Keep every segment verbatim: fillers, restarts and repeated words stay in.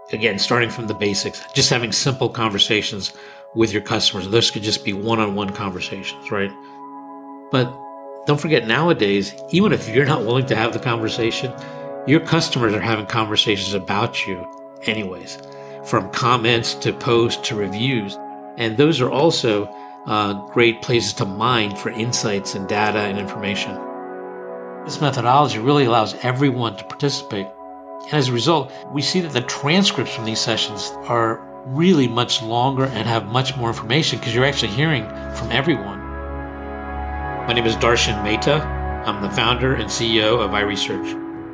again, starting from the basics, just having simple conversations with your customers. Those could just be one-on-one conversations, right? But don't forget, nowadays, even if you're not willing to have the conversation, your customers are having conversations about you anyways, from comments to posts to reviews. And those are also uh, great places to mine for insights and data and information. This methodology really allows everyone to participate. And as a result, we see that the transcripts from these sessions are really much longer and have much more information because you're actually hearing from everyone. My name is Darshan Mehta. I'm the founder and C E O of iResearch.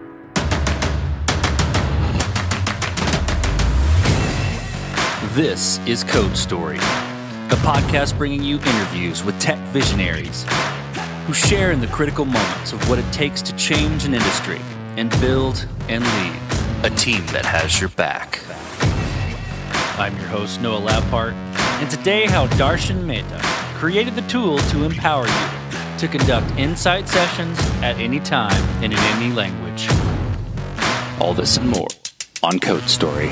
This is Code Story, a podcast bringing you interviews with tech visionaries who share in the critical moments of what it takes to change an industry and build and lead a team that has your back. I'm your host, Noah Laupart, and today how Darshan Mehta created the tool to empower you to conduct insight sessions at any time and in any language. All this and more on Code Story.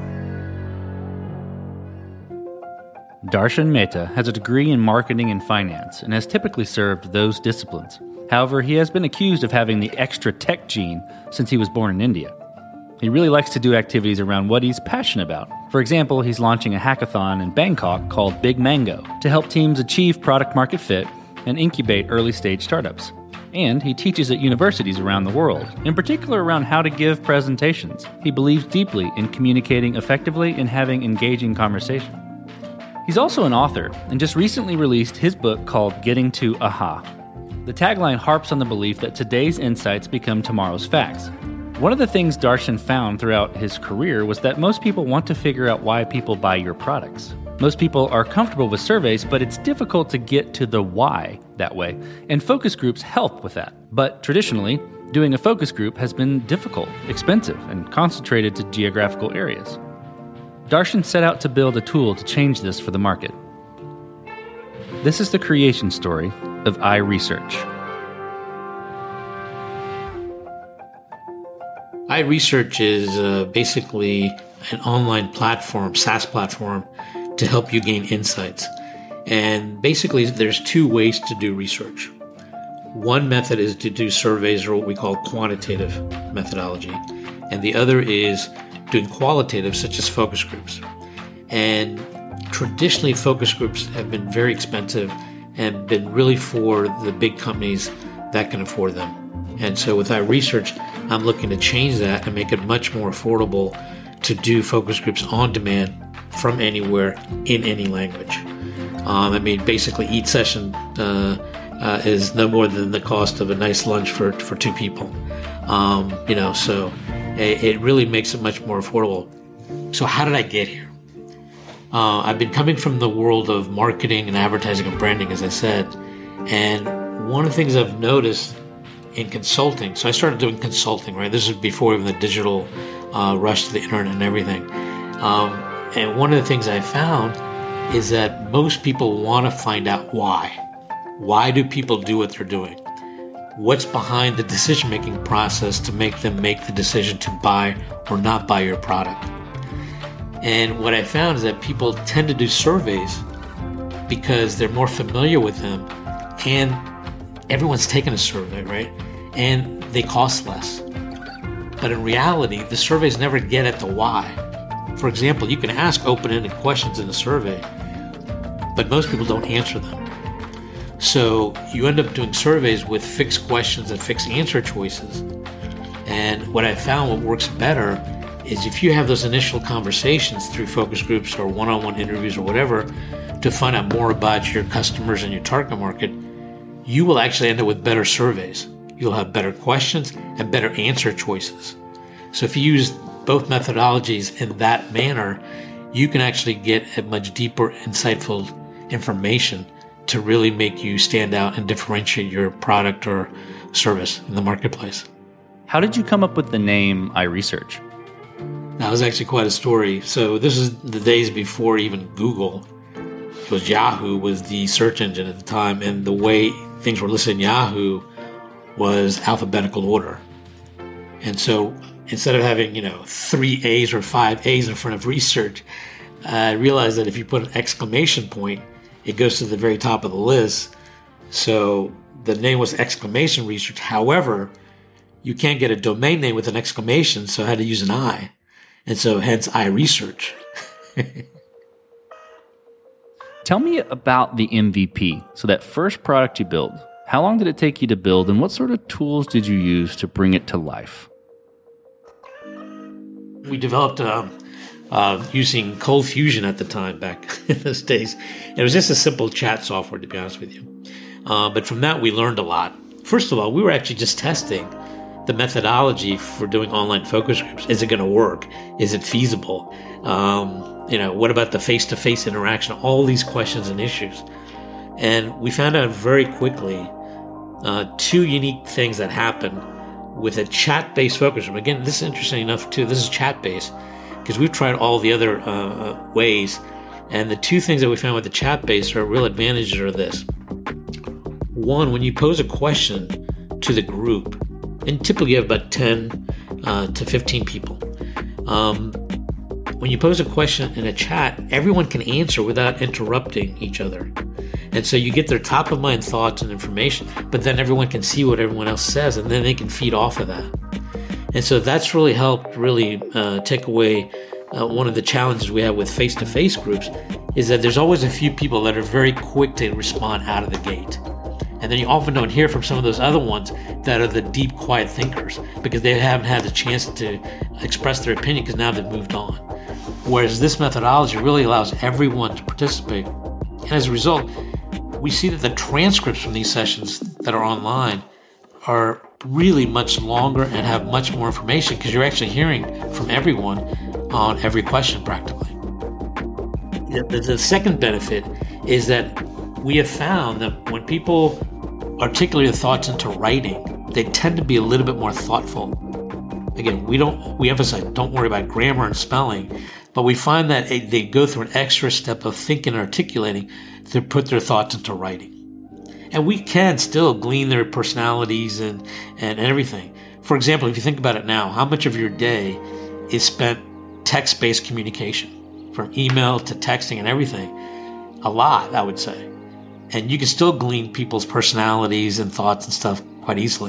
Darshan Mehta has a degree in marketing and finance and has typically served those disciplines. However, he has been accused of having the extra tech gene since he was born in India. He really likes to do activities around what he's passionate about. For example, he's launching a hackathon in Bangkok called Big Mango to help teams achieve product market fit and incubate early-stage startups. And he teaches at universities around the world, in particular around how to give presentations. He believes deeply in communicating effectively and having engaging conversation. He's also an author and just recently released his book called Getting to Aha. The tagline harps on the belief that today's insights become tomorrow's facts. One of the things Darshan found throughout his career was that most people want to figure out why people buy your products. Most people are comfortable with surveys, but it's difficult to get to the why that way, and focus groups help with that. But traditionally, doing a focus group has been difficult, expensive, and concentrated to geographical areas. Darshan set out to build a tool to change this for the market. This is the creation story of iResearch. iResearch is uh, basically an online platform, SaaS platform, to help you gain insights. And basically, there's two ways to do research. One method is to do surveys, or what we call quantitative methodology. And the other is doing qualitative, such as focus groups. And traditionally, focus groups have been very expensive and been really for the big companies that can afford them. And so with iResearch, I'm looking to change that and make it much more affordable to do focus groups on demand from anywhere in any language. Um, I mean, basically each session uh, uh, is no more than the cost of a nice lunch for, for two people. Um, you know, so it, it really makes it much more affordable. So how did I get here? Uh, I've been coming from the world of marketing and advertising and branding, as I said. And one of the things I've noticed in consulting, so I started doing consulting, right? This is before even the digital uh, rush to the internet and everything. Um, and one of the things I found is that most people want to find out why. Why do people do what they're doing? What's behind the decision-making process to make them make the decision to buy or not buy your product? And what I found is that people tend to do surveys because they're more familiar with them, and everyone's taken a survey, right? And they cost less. But in reality, the surveys never get at the why. For example, you can ask open-ended questions in a survey, but most people don't answer them. So you end up doing surveys with fixed questions and fixed answer choices. And what I found what works better is if you have those initial conversations through focus groups or one-on-one interviews or whatever to find out more about your customers and your target market, you will actually end up with better surveys. You'll have better questions and better answer choices. So if you use both methodologies in that manner, you can actually get a much deeper, insightful information to really make you stand out and differentiate your product or service in the marketplace. How did you come up with the name iResearch? That was actually quite a story. So this is the days before even Google. It was Yahoo was the search engine at the time, and the way things were listed in Yahoo was alphabetical order. And so instead of having, you know, three A's or five A's in front of research, I realized that if you put an exclamation point, it goes to the very top of the list. So the name was Exclamation Research. However, you can't get a domain name with an exclamation, so I had to use an I. And so hence iResearch. Tell me about the M V P. So that first product you built, how long did it take you to build, and what sort of tools did you use to bring it to life? We developed um, uh, using Cold Fusion at the time back in those days. It was just a simple chat software, to be honest with you. Uh, but from that, we learned a lot. First of all, we were actually just testing the methodology for doing online focus groups. Is it going to work? Is it feasible? Um, you know, what about the face-to-face interaction? All these questions and issues. And we found out very quickly uh, two unique things that happen with a chat-based focus group. Again, this is interesting enough too. This is chat-based because we've tried all the other uh, ways. And the two things that we found with the chat-based are real advantages are this. One, when you pose a question to the group, and typically you have about ten uh, to fifteen people. Um, when you pose a question in a chat, everyone can answer without interrupting each other. And so you get their top of mind thoughts and information, but then everyone can see what everyone else says, and then they can feed off of that. And so that's really helped really uh, take away uh, one of the challenges we have with face-to-face groups is that there's always a few people that are very quick to respond out of the gate. And then you often don't hear from some of those other ones that are the deep, quiet thinkers because they haven't had the chance to express their opinion because now they've moved on. Whereas this methodology really allows everyone to participate. And as a result, we see that the transcripts from these sessions that are online are really much longer and have much more information because you're actually hearing from everyone on every question practically. The, the second benefit is that we have found that when people articulate their thoughts into writing, they tend to be a little bit more thoughtful. Again, we don't we emphasize don't worry about grammar and spelling, but we find that they go through an extra step of thinking and articulating to put their thoughts into writing. And we can still glean their personalities and, and everything. For example, if you think about it now, how much of your day is spent text-based communication, from email to texting and everything? A lot, I would say. And you can still glean people's personalities and thoughts and stuff quite easily.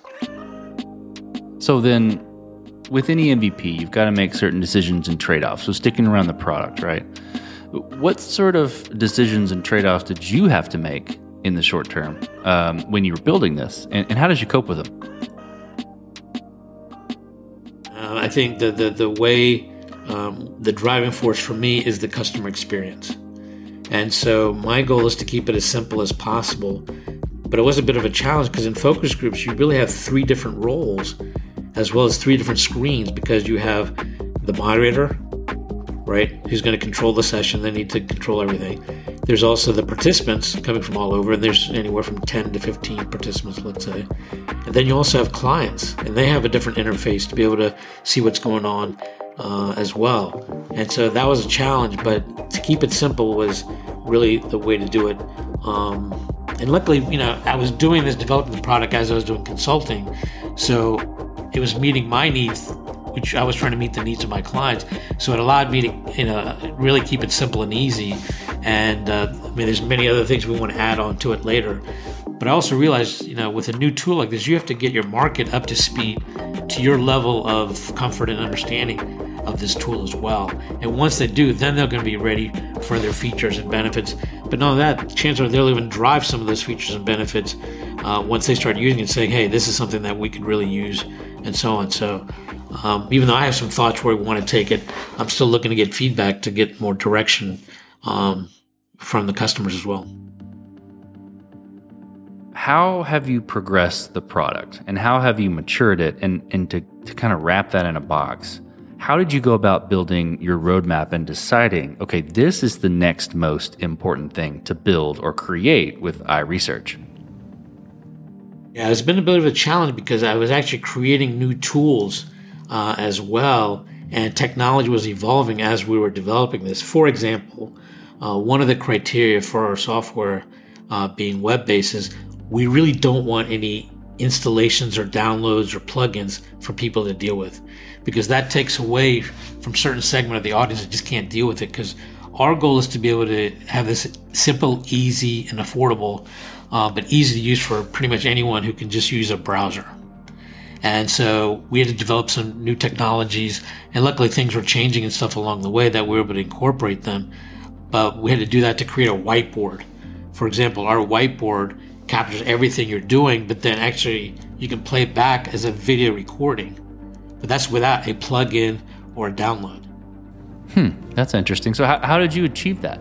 So then, with any M V P, you've got to make certain decisions and trade-offs. So sticking around the product, right? What sort of decisions and trade-offs did you have to make in the short term um, when you were building this? And, and how did you cope with them? Uh, I think the, the, the way, um, the driving force for me is the customer experience. And so my goal is to keep it as simple as possible. But it was a bit of a challenge because in focus groups, you really have three different roles as well as three different screens because you have the moderator, right, who's going to control the session. They need to control everything. There's also the participants coming from all over. There's anywhere from ten to fifteen participants, let's say. And then you also have clients, and they have a different interface to be able to see what's going on uh, as well. And so that was a challenge, but to keep it simple was really the way to do it. Um, and luckily, you know, I was doing this, developing the product as I was doing consulting. So it was meeting my needs, which I was trying to meet the needs of my clients. So it allowed me to, you know, really keep it simple and easy. And uh, I mean, there's many other things we want to add on to it later. But I also realized, you know, with a new tool like this, you have to get your market up to speed to your level of comfort and understanding of this tool as well. And once they do, then they're going to be ready for their features and benefits. But not only that, chances are they'll even drive some of those features and benefits uh, once they start using it, saying, hey, this is something that we could really use, and so on. So um, even though I have some thoughts where we want to take it, I'm still looking to get feedback to get more direction um, from the customers as well. How have you progressed the product and how have you matured it? And, and to, to kind of wrap that in a box, how did you go about building your roadmap and deciding, okay, this is the next most important thing to build or create with iResearch? Yeah, it's been a bit of a challenge because I was actually creating new tools uh, as well, and technology was evolving as we were developing this. For example, uh, one of the criteria for our software uh, being web-based is we really don't want any installations or downloads or plugins for people to deal with, because that takes away from certain segment of the audience that just can't deal with it. Because our goal is to be able to have this simple, easy, and affordable, uh, but easy to use for pretty much anyone who can just use a browser. And so we had to develop some new technologies, and luckily things were changing and stuff along the way that we were able to incorporate them. But we had to do that to create a whiteboard. For example, our whiteboard captures everything you're doing, but then actually you can play it back as a video recording. But that's without a plugin or a download. Hmm, that's interesting. So how, how did you achieve that?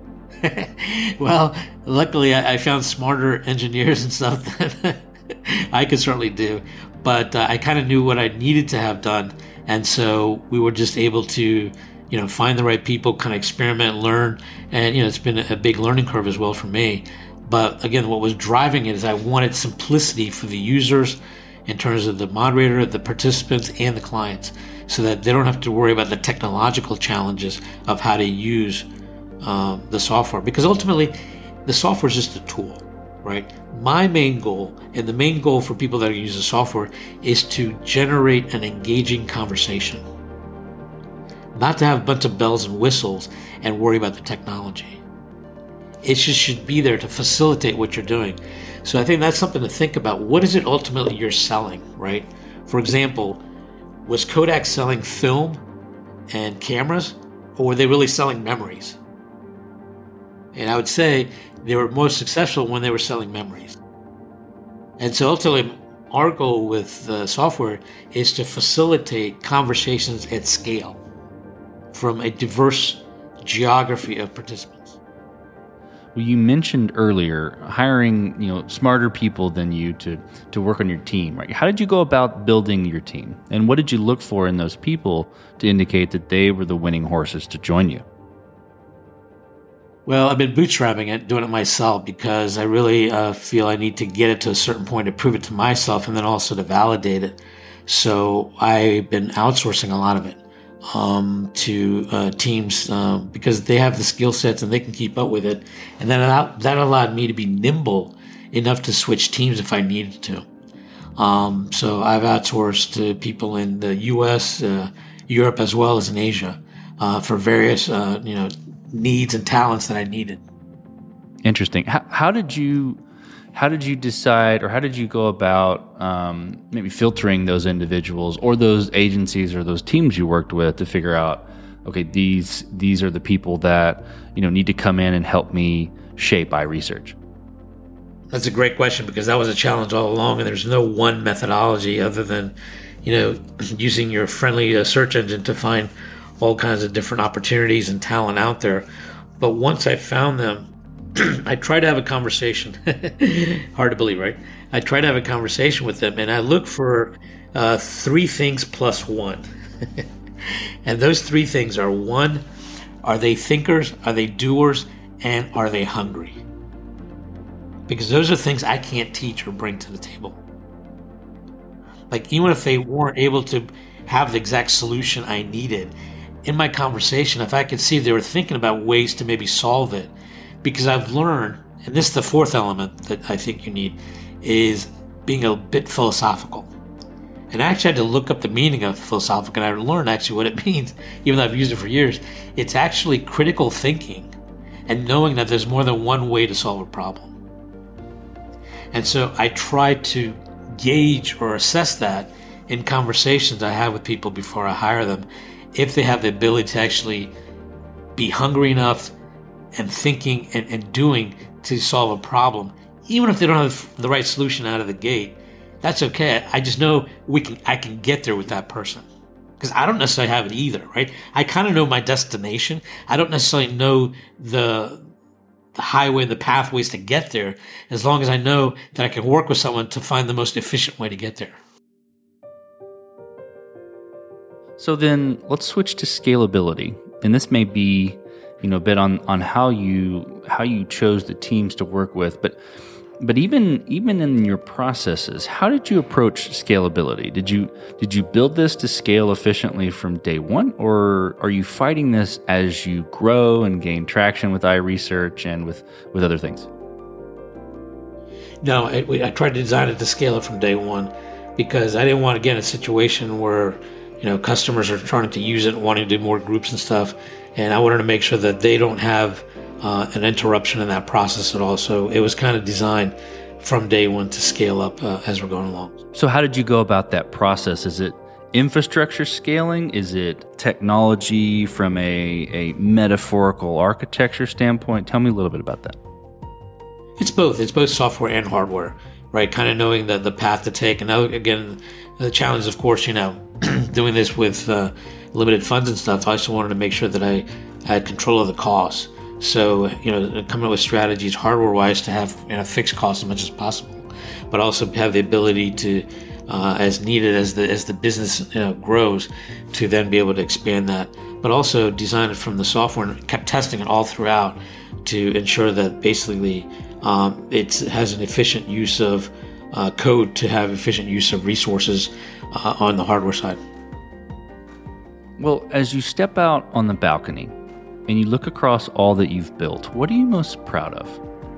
Well, luckily I, I found smarter engineers and stuff that I could certainly do. But uh, I kind of knew what I needed to have done. And so we were just able to, you know, find the right people, kind of experiment, learn. And, you know, it's been a big learning curve as well for me. But again, what was driving it is I wanted simplicity for the users in terms of the moderator, the participants, and the clients, so that they don't have to worry about the technological challenges of how to use um, the software. Because ultimately, the software is just a tool, right? My main goal, and the main goal for people that use the software, is to generate an engaging conversation. Not to have a bunch of bells and whistles and worry about the technology. It just should be there to facilitate what you're doing. So I think that's something to think about. What is it ultimately you're selling, right? For example, was Kodak selling film and cameras, or were they really selling memories? And I would say they were most successful when they were selling memories. And so ultimately, our goal with the software is to facilitate conversations at scale from a diverse geography of participants. Well, you mentioned earlier hiring, you know, smarter people than you to, to work on your team, right? How did you go about building your team? And what did you look for in those people to indicate that they were the winning horses to join you? Well, I've been bootstrapping it, doing it myself, because I really uh, feel I need to get it to a certain point to prove it to myself and then also to validate it. So I've been outsourcing a lot of it um, to uh, teams uh, because they have the skill sets and they can keep up with it. And then that, that allowed me to be nimble enough to switch teams if I needed to. Um, so I've outsourced to people in the U S, uh, Europe, as well as in Asia uh, for various, uh, you know, needs and talents that I needed. Interesting. How, how did you how did you decide, or how did you go about um, maybe filtering those individuals or those agencies or those teams you worked with to figure out, okay, these these are the people that, you know, need to come in and help me shape iResearch? That's a great question, because that was a challenge all along, and there's no one methodology other than, you know, using your friendly uh, search engine to find all kinds of different opportunities and talent out there. But once I found them, I tried to have a conversation. Hard to believe, right? I tried to have a conversation with them, and I look for uh, three things plus one. And those three things are: one, are they thinkers? Are they doers? And are they hungry? Because those are things I can't teach or bring to the table. Like, even if they weren't able to have the exact solution I needed, in my conversation, if I could see they were thinking about ways to maybe solve it, because I've learned, and this is the fourth element that I think you need, is being a bit philosophical. And I actually had to look up the meaning of philosophical, and I learned actually what it means, even though I've used it for years. It's actually critical thinking and knowing that there's more than one way to solve a problem. And so I try to gauge or assess that in conversations I have with people before I hire them, if they have the ability to actually be hungry enough and thinking and, and doing to solve a problem. Even if they don't have the right solution out of the gate, that's okay. I just know we can. I can get there with that person, because I don't necessarily have it either, right? I kind of know my destination. I don't necessarily know the the highway and the pathways to get there, as long as I know that I can work with someone to find the most efficient way to get there. So then let's switch to scalability. And this may be, you know, a bit on, on how you how you chose the teams to work with, but but even even in your processes, how did you approach scalability? Did you did you build this to scale efficiently from day one, or are you fighting this as you grow and gain traction with iResearch and with, with other things? No, I, we, I tried to design it to scale it from day one because I didn't want to get in a situation where, you know, customers are trying to use it and wanting to do more groups and stuff. And I wanted to make sure that they don't have uh, an interruption in that process at all. So it was kind of designed from day one to scale up uh, as we're going along. So how did you go about that process? Is it infrastructure scaling? Is it technology from a, a metaphorical architecture standpoint? Tell me a little bit about that. It's both. It's both software and hardware, right? Kind of knowing the, the path to take. And now, again, the challenge, of course, you know, doing this with uh, limited funds and stuff, I also wanted to make sure that I had control of the costs. So, you know, coming up with strategies hardware-wise to have, you know, fixed costs as much as possible, but also have the ability to, uh, as needed as the as the business, you know, grows, to then be able to expand that. But also design it from the software and kept testing it all throughout to ensure that basically um, it has an efficient use of uh, code to have efficient use of resources uh, on the hardware side. Well, as you step out on the balcony and you look across all that you've built, what are you most proud of?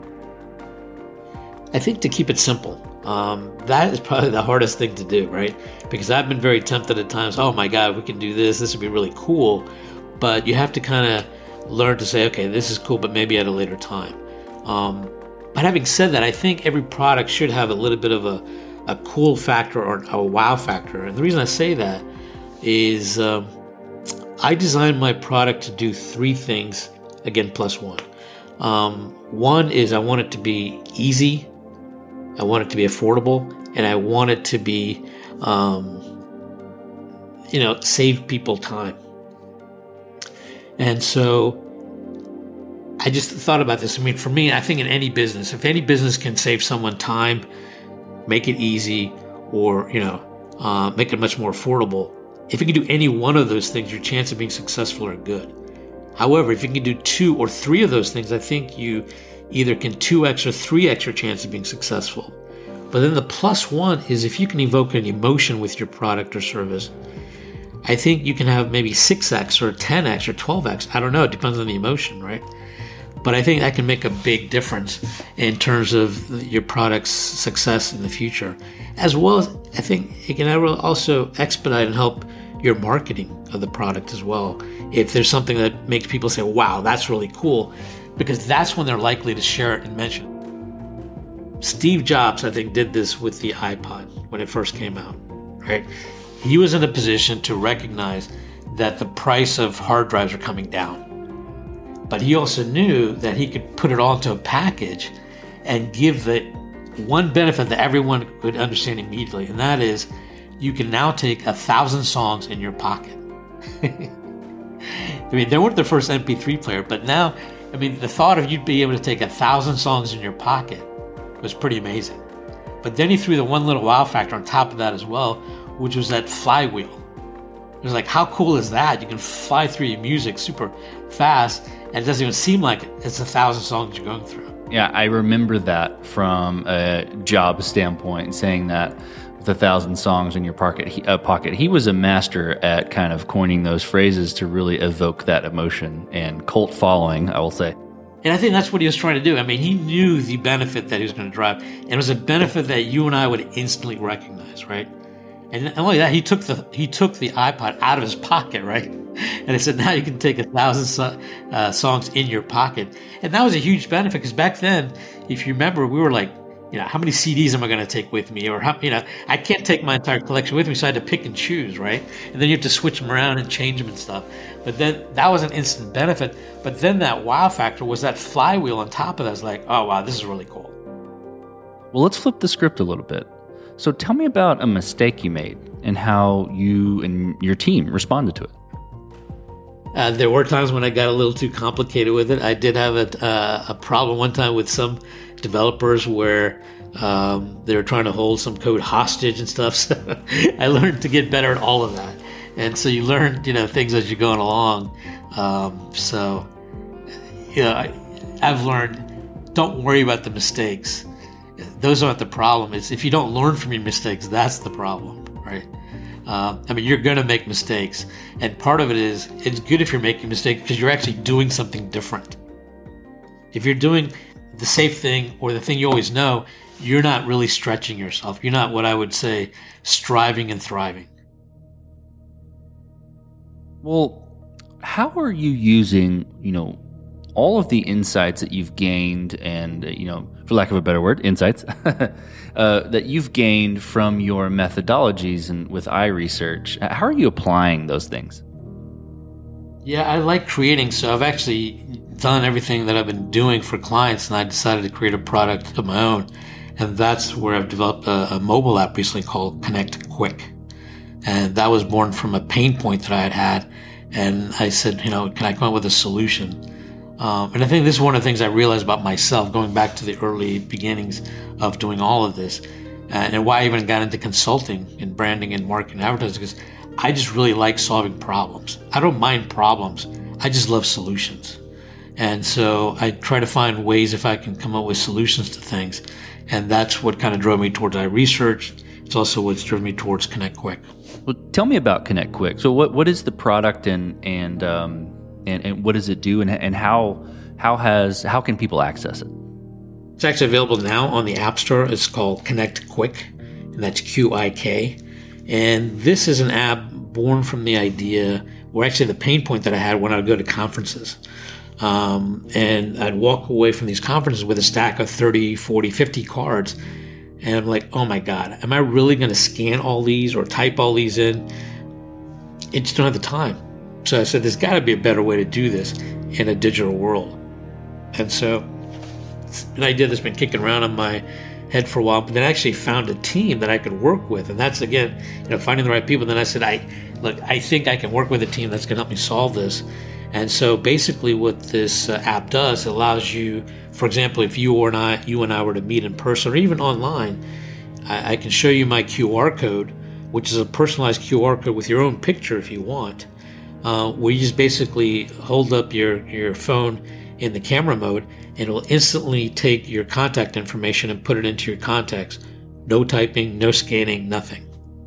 I think to keep it simple. Um, that is probably the hardest thing to do, right? Because I've been very tempted at times, oh my God, we can do this, this would be really cool. But you have to kind of learn to say, okay, this is cool, but maybe at a later time. Um, but having said that, I think every product should have a little bit of a, a cool factor or a wow factor. And the reason I say that is um, I designed my product to do three things, again, plus one. Um, one is I want it to be easy, I want it to be affordable, and I want it to be, um, you know, save people time. And so I just thought about this. I mean, for me, I think in any business, if any business can save someone time, make it easy, or, you know, uh, make it much more affordable, if you can do any one of those things, your chance of being successful are good. However, if you can do two or three of those things, I think you either can two X or three X your chance of being successful. But then the plus one is if you can evoke an emotion with your product or service, I think you can have maybe six X or ten X or twelve X. I don't know. It depends on the emotion, right? But I think that can make a big difference in terms of your product's success in the future. As well as I think it can also expedite and help your marketing of the product as well. If there's something that makes people say, wow, that's really cool, because that's when they're likely to share it and mention it. Steve Jobs, I think, did this with the iPod when it first came out, right? He was in a position to recognize that the price of hard drives are coming down. But he also knew that he could put it all into a package and give the one benefit that everyone could understand immediately, and that is you can now take a thousand songs in your pocket. I mean, they weren't the first M P three player, but now, I mean, the thought of you'd be able to take a thousand songs in your pocket was pretty amazing. But then he threw the one little wow factor on top of that as well, which was that flywheel. It was like, how cool is that? You can fly through your music super fast, and it doesn't even seem like it. It's a thousand songs you're going through. Yeah, I remember that from a job standpoint, saying that with a thousand songs in your pocket he, uh, pocket. He was a master at kind of coining those phrases to really evoke that emotion and cult following, I will say. And I think that's what he was trying to do. I mean, he knew the benefit that he was going to drive. And it was a benefit that you and I would instantly recognize, right? And not only that, he took the he took the iPod out of his pocket, right? And he said, now you can take a thousand so, uh, songs in your pocket. And that was a huge benefit because back then, if you remember, we were like, you know, how many C Ds am I going to take with me? Or, how, you know, I can't take my entire collection with me, so I had to pick and choose, right? And then you have to switch them around and change them and stuff. But then that was an instant benefit. But then that wow factor was that flywheel on top of that. It's like, oh, wow, this is really cool. Well, let's flip the script a little bit. So tell me about a mistake you made and how you and your team responded to it. Uh, there were times when I got a little too complicated with it. I did have a, uh, a problem one time with some developers where um, they were trying to hold some code hostage and stuff. So I learned to get better at all of that. And so you learn, you know, things as you're going along. Um, so, you know, I, I've learned, don't worry about the mistakes. Those aren't the problem. It's if you don't learn from your mistakes, that's the problem, right? Uh, I mean, you're going to make mistakes. And part of it is, it's good if you're making mistakes because you're actually doing something different. If you're doing the safe thing or the thing you always know, you're not really stretching yourself. You're not what I would say striving and thriving. Well, how are you using, you know, all of the insights that you've gained and, you know, for lack of a better word, insights, uh, that you've gained from your methodologies and with iResearch? How are you applying those things? Yeah, I like creating. So I've actually done everything that I've been doing for clients, and I decided to create a product of my own. And that's where I've developed a, a mobile app recently called Connect Quick. And that was born from a pain point that I had had. And I said, you know, can I come up with a solution? Um, and I think this is one of the things I realized about myself, going back to the early beginnings of doing all of this, uh, and why I even got into consulting and branding and marketing and advertising, because I just really like solving problems. I don't mind problems. I just love solutions. And so I try to find ways if I can come up with solutions to things. And that's what kind of drove me towards iResearch. It's also what's driven me towards Connect Quick. Well, tell me about Connect Quick. So what, what is the product and and um, and, and what does it do, and and how how has how can people access it? It's actually available now on the App Store. It's called Connect Quick, and that's Q I K. And this is an app born from the idea, or actually the pain point that I had when I would go to conferences. Um, and I'd walk away from these conferences with a stack of thirty, forty, fifty cards. And I'm like, oh my God, am I really going to scan all these or type all these in? I just don't have the time. So I said, there's got to be a better way to do this in a digital world. And so it's an idea that's been kicking around in my head for a while, but then I actually found a team that I could work with. And that's, again, you know, finding the right people. Then I said, I look, I think I can work with a team that's going to help me solve this. And so basically what this uh, app does, it allows you, for example, if you or I, you and I were to meet in person or even online, I, I can show you my Q R code, which is a personalized Q R code with your own picture if you want, uh, where you just basically hold up your, your phone in the camera mode, and it will instantly take your contact information and put it into your contacts. No typing, no scanning, nothing.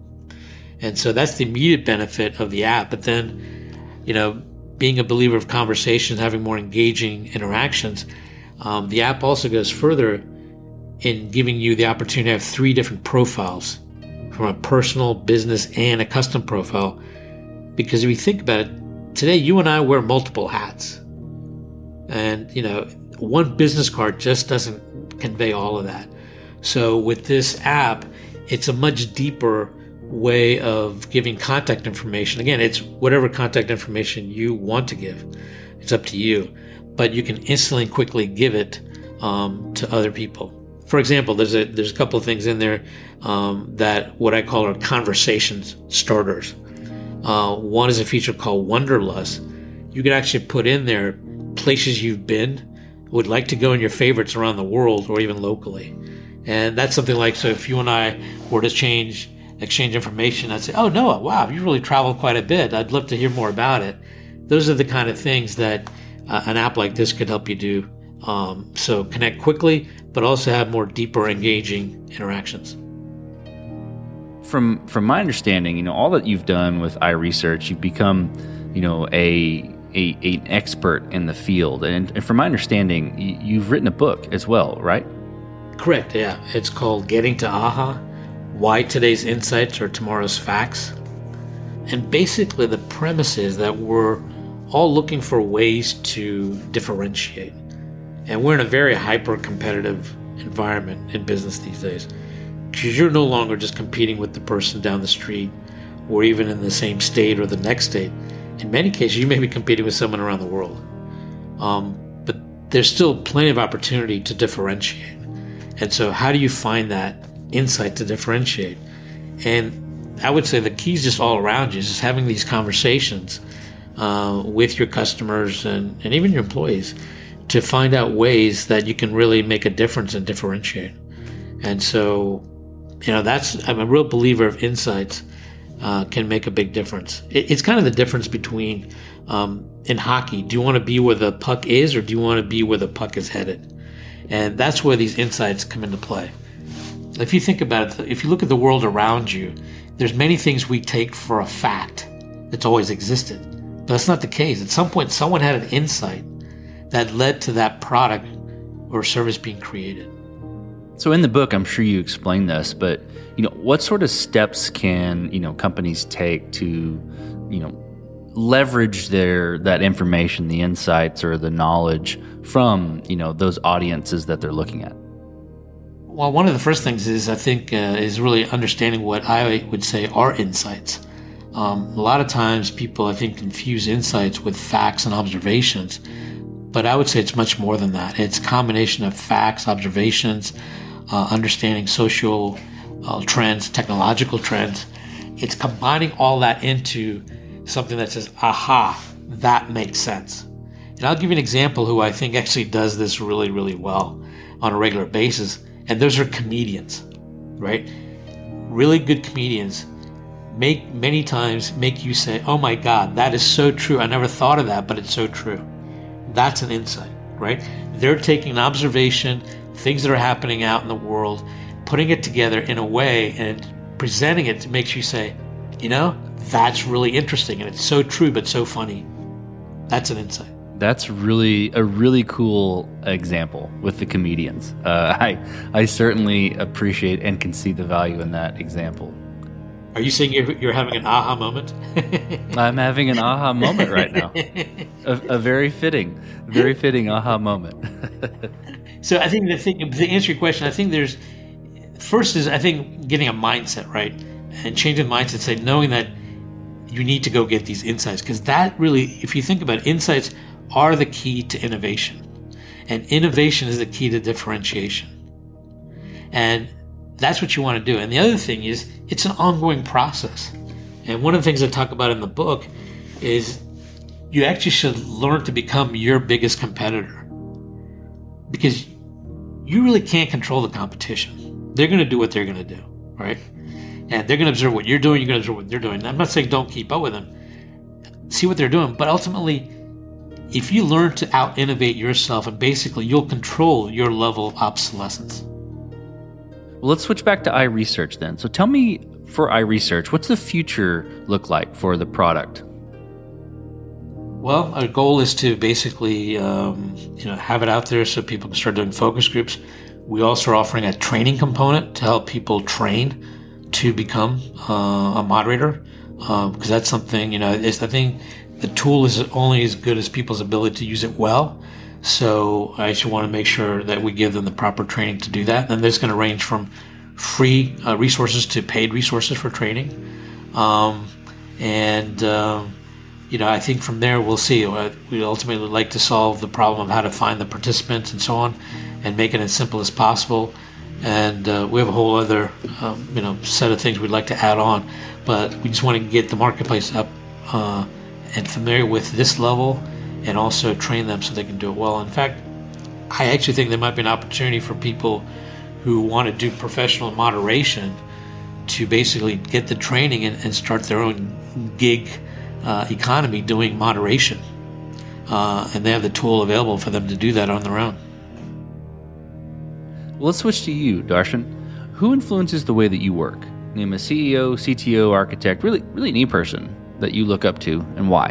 And so that's the immediate benefit of the app. But then, you know, being a believer of conversations, having more engaging interactions, um, the app also goes further in giving you the opportunity to have three different profiles, from a personal, business, and a custom profile. Because if you think about it, today you and I wear multiple hats. And, you know, one business card just doesn't convey all of that. So with this app, it's a much deeper way of giving contact information. Again, it's whatever contact information you want to give. It's up to you. But you can instantly and quickly give it um, to other people. For example, there's a there's a couple of things in there um, that what I call are conversations starters. Uh, one is a feature called Wanderlust. You can actually put in there places you've been, would like to go in your favorites around the world or even locally. And that's something like, so if you and I were to change exchange information, I'd say, oh, Noah, wow, you really traveled quite a bit. I'd love to hear more about it. Those are the kind of things that uh, an app like this could help you do. Um, so connect quickly, but also have more deeper, engaging interactions. From from my understanding, you know, all that you've done with iResearch, you've become, you know, a, a an expert in the field. And, and from my understanding, you, you've written a book as well, right? Correct, yeah. It's called Getting to AHA, Why Today's Insights Are Tomorrow's Facts. And basically the premise is that we're all looking for ways to differentiate. And we're in a very hyper-competitive environment in business these days, because you're no longer just competing with the person down the street or even in the same state or the next state. In many cases, you may be competing with someone around the world. Um, but there's still plenty of opportunity to differentiate. And so how do you find that insight to differentiate? And I would say the key is just all around you, is just having these conversations uh, with your customers and, and even your employees to find out ways that you can really make a difference and differentiate. And so, you know, that's, I'm a real believer of insights uh, can make a big difference. It, it's kind of the difference between, um, in hockey, do you want to be where the puck is or do you want to be where the puck is headed? And that's where these insights come into play. If you think about it, if you look at the world around you, there's many things we take for a fact that's always existed. But that's not the case. At some point, someone had an insight that led to that product or service being created. So in the book, I'm sure you explain this, but you know, what sort of steps can, you know, companies take to, you know, leverage their that information, the insights or the knowledge from, you know, those audiences that they're looking at? Well, one of the first things is, I think, uh, is really understanding what I would say are insights. Um, a lot of times people, I think, confuse insights with facts and observations, but I would say it's much more than that. It's a combination of facts, observations, uh, understanding social uh, trends, technological trends. It's combining all that into something that says, aha, that makes sense. And I'll give you an example who I think actually does this really, really well on a regular basis. And those are comedians, right? Really good comedians make many times make you say, oh my God, that is so true. I never thought of that, but it's so true. That's an insight, right? They're taking an observation, things that are happening out in the world, putting it together in a way and presenting it makes you say, you know, that's really interesting and it's so true, but so funny. That's an insight. That's really a really cool example with the comedians. Uh, I I certainly appreciate and can see the value in that example. Are you saying you're, you're having an aha moment? I'm having an aha moment right now. A, a very fitting, very fitting aha moment. So I think the thing, to answer your question, I think there's, first is I think getting a mindset right and changing the mindset, say knowing that you need to go get these insights, because that really, if you think about it, insights are the key to innovation, and innovation is the key to differentiation, and that's what you want to do. And the other thing is it's an ongoing process, and one of the things I talk about in the book is you actually should learn to become your biggest competitor, because you really can't control the competition. They're going to do what they're going to do, right? And they're going to observe what you're doing, you're going to observe what they're doing. I'm not saying don't keep up with them, see what they're doing, but ultimately, if you learn to out-innovate yourself, and basically you'll control your level of obsolescence. Well, let's switch back to iResearch then. So tell me, for iResearch, what's the future look like for the product? Well, our goal is to basically um, you know, have it out there so people can start doing focus groups. We also are offering a training component to help people train to become uh, a moderator, because um, that's something, you know, it's, I think the tool is only as good as people's ability to use it well. So I actually want to make sure that we give them the proper training to do that. And there's going to range from free uh, resources to paid resources for training. Um, and, um, you know, I think from there we'll see. We ultimately like to solve the problem of how to find the participants and so on and make it as simple as possible. And uh, we have a whole other, um, you know, set of things we'd like to add on. But we just want to get the marketplace up uh, and familiar with this level, and also train them so they can do it well. In fact, I actually think there might be an opportunity for people who want to do professional moderation to basically get the training and, and start their own gig uh, economy doing moderation. Uh, and they have the tool available for them to do that on their own. Well, let's switch to you, Darshan. Who influences the way that you work? Name a C E O, C T O, architect, really, really any person that you look up to, and why?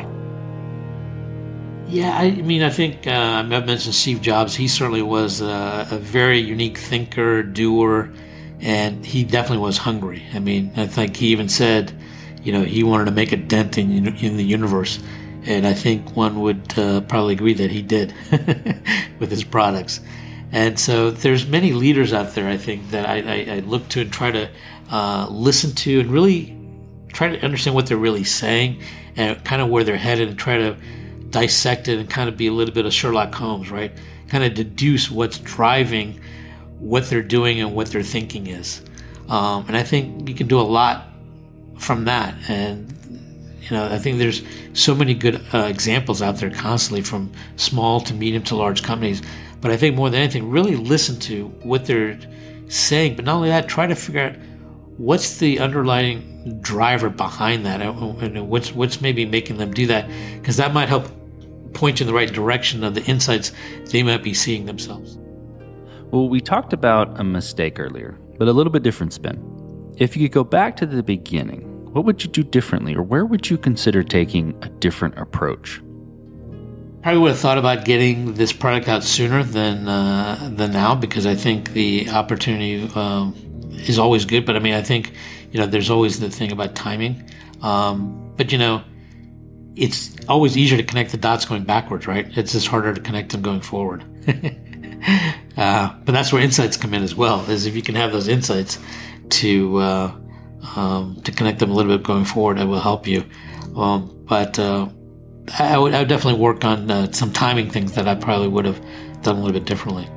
Yeah, I mean, I think uh, I've mentioned Steve Jobs. He certainly was uh, a very unique thinker, doer, and he definitely was hungry. I mean, I think he even said, you know, he wanted to make a dent in, in the universe. And I think one would uh, probably agree that he did with his products. And so there's many leaders out there, I think, that I, I, I look to and try to uh, listen to and really try to understand what they're really saying and kind of where they're headed, and try to dissect it and kind of be a little bit of Sherlock Holmes, right? Kind of deduce what's driving what they're doing and what their thinking is. Um, and I think you can do a lot from that. And, you know, I think there's so many good uh, examples out there constantly, from small to medium to large companies. But I think more than anything, really listen to what they're saying. But not only that, try to figure out what's the underlying driver behind that, and what's what's maybe making them do that, because that might help point you in the right direction of the insights they might be seeing themselves. Well, we talked about a mistake earlier, but a little bit different spin. If you could go back to the beginning, what would you do differently, or where would you consider taking a different approach? probably would have thought about getting this product out sooner than uh, than now, because I think the opportunity um, is always good. But I mean, I think, you know, there's always the thing about timing. Um, but, you know, it's always easier to connect the dots going backwards, right? It's just harder to connect them going forward. uh, but that's where insights come in as well, is if you can have those insights to uh, um, to connect them a little bit going forward, it will help you. Um, but uh, I would, I would definitely work on uh, some timing things that I probably would have done a little bit differently.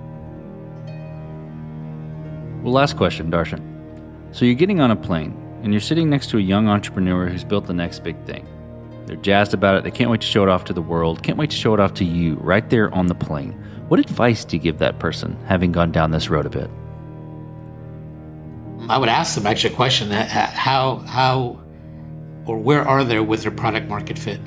Well, last question, Darshan. So you're getting on a plane, and you're sitting next to a young entrepreneur who's built the next big thing. They're jazzed about it. They can't wait to show it off to the world. Can't wait to show it off to you right there on the plane. What advice do you give that person, having gone down this road a bit? I would ask them actually a question: how, how, or where are they with their product market fit?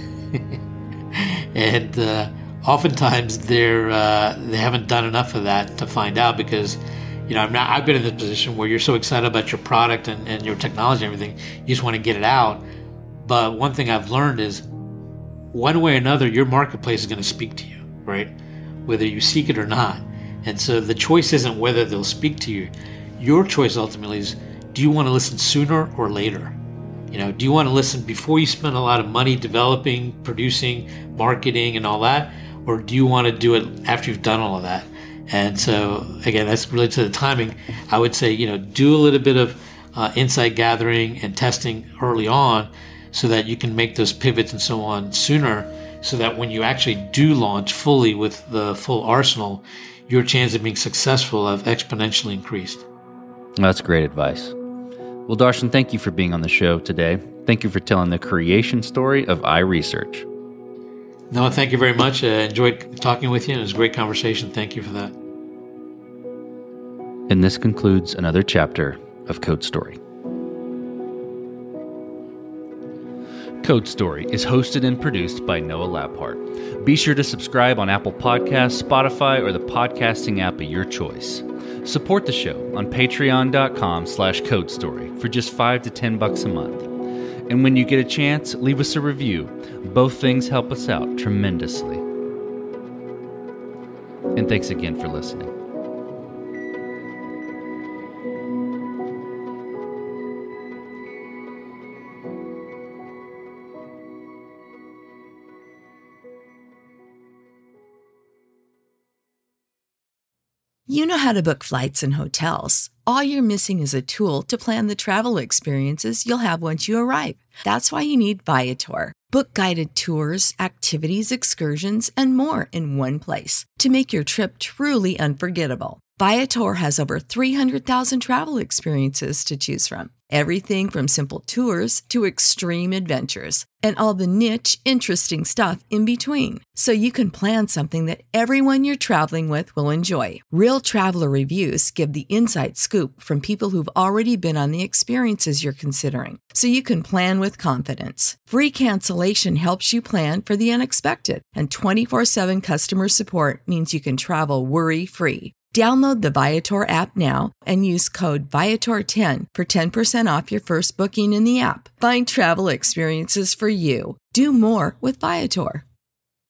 And uh, oftentimes they're uh, they haven't done enough of that to find out, because, you know, I'm not, I've been in this position where you're so excited about your product and, and your technology and everything, you just want to get it out. But one thing I've learned is, one way or another, your marketplace is going to speak to you, right? Whether you seek it or not. And so the choice isn't whether they'll speak to you. Your choice ultimately is, do you want to listen sooner or later? You know, do you want to listen before you spend a lot of money developing, producing, marketing, and all that? Or do you want to do it after you've done all of that? And so, again, that's related to the timing. I would say, you know, do a little bit of uh, insight gathering and testing early on, so that you can make those pivots and so on sooner, so that when you actually do launch fully with the full arsenal, your chance of being successful have exponentially increased. That's great advice. Well, Darshan, thank you for being on the show today. Thank you for telling the creation story of iResearch. No, thank you very much. I enjoyed talking with you, and it was a great conversation. Thank you for that. And this concludes another chapter of Code Story. Code Story is hosted and produced by Noah Labhart. Be sure to subscribe on Apple Podcasts, Spotify, or the podcasting app of your choice. Support the show on patreon.com slash code story for just five to ten bucks a month. And when you get a chance, leave us a review. Both things help us out tremendously. And thanks again for listening. You know how to book flights and hotels. All you're missing is a tool to plan the travel experiences you'll have once you arrive. That's why you need Viator. Book guided tours, activities, excursions, and more in one place to make your trip truly unforgettable. Viator has over three hundred thousand travel experiences to choose from. Everything from simple tours to extreme adventures, and all the niche, interesting stuff in between. So you can plan something that everyone you're traveling with will enjoy. Real traveler reviews give the inside scoop from people who've already been on the experiences you're considering, so you can plan with confidence. Free cancellation helps you plan for the unexpected, and twenty-four seven customer support means you can travel worry-free. Download the Viator app now and use code Viator ten for ten percent off your first booking in the app. Find travel experiences for you. Do more with Viator.